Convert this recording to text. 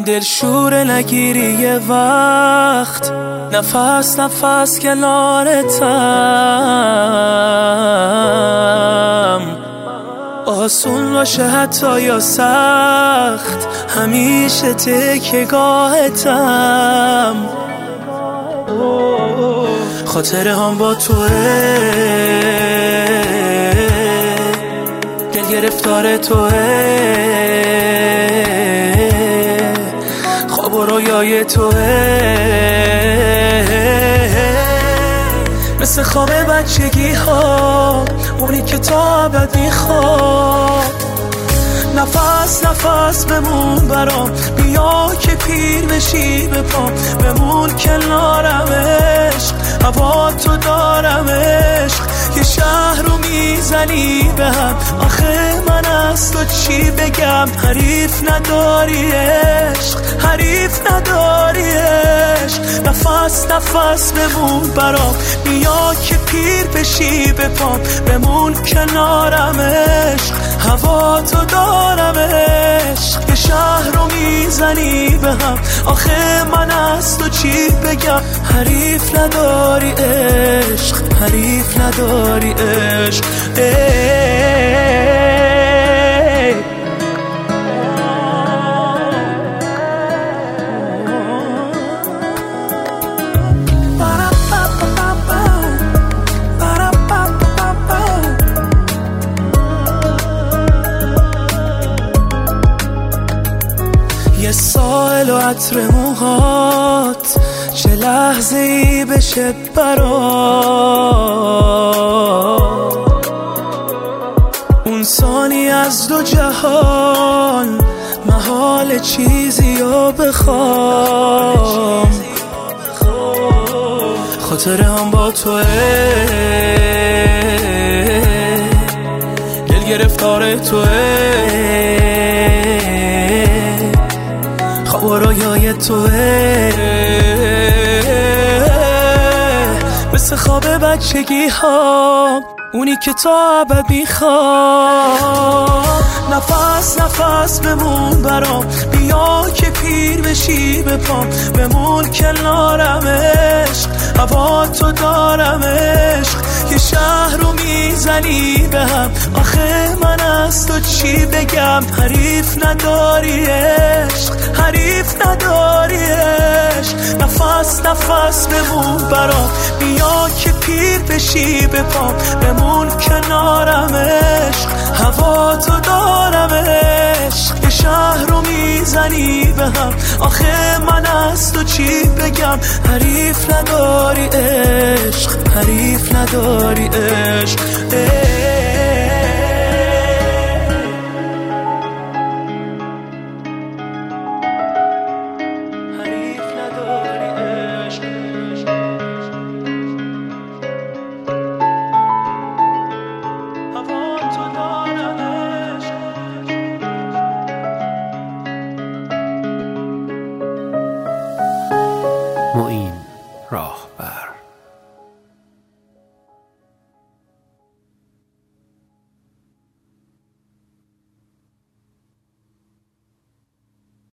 دلشور نگیری یه وقت، نفس نفس کنارتم. آسون باشه حتی یا سخت، همیشه تکیه‌گاهتم. خاطره هم با توه، دل گرفتار توه، خواب و رویای توه، مثل خواب بچگی ها، اونی که تا ابد میخواد. نفس نفس بمون برام، بیا که پیر بشی به پام، بمون کنارم عشق، هوا تو دارم عشق. یه شهر رو میزنی به هم، آخه من از تو چی بگم؟ حریف نداری عشق، حریف نداری عشق. نفس نفس بمون برام، بیا که پیر بشی به پام، بمون کنارم عشق، هوا تو دارم عشق. یه شهر رو میزنی به هم، آخه من از تو چی بگم؟ حریف نداری عشق، حریف نداری عشق. یه سائل و عطر موهات، چه لحظه ای بشه برات. اون ثانی از دو جهان، محال چیزی رو بخوام. خاطره هم با توه، دل گرفتار توه، خواب و رویای توه، مثل خواب بچگی ها، اونی که تا ابد میخواد. نفس نفس بمون برام، بیا که پیر بشی به پام، بمون کنارم عشق، هوا تو دارم عشق. یه شهر رو میزنی به هم، آخه من از تو چی بگم؟ حریف نداری عشق، حریف نداری عشق. نفس نفس بمون برام، بیا که پیر بشی به پام، بمون کنارم عشق، هوا تو دارم عشق. یه شهر رو میزنی به هم، آخه من از تو چی بگم؟ حریف نداری عشق، حریف نداری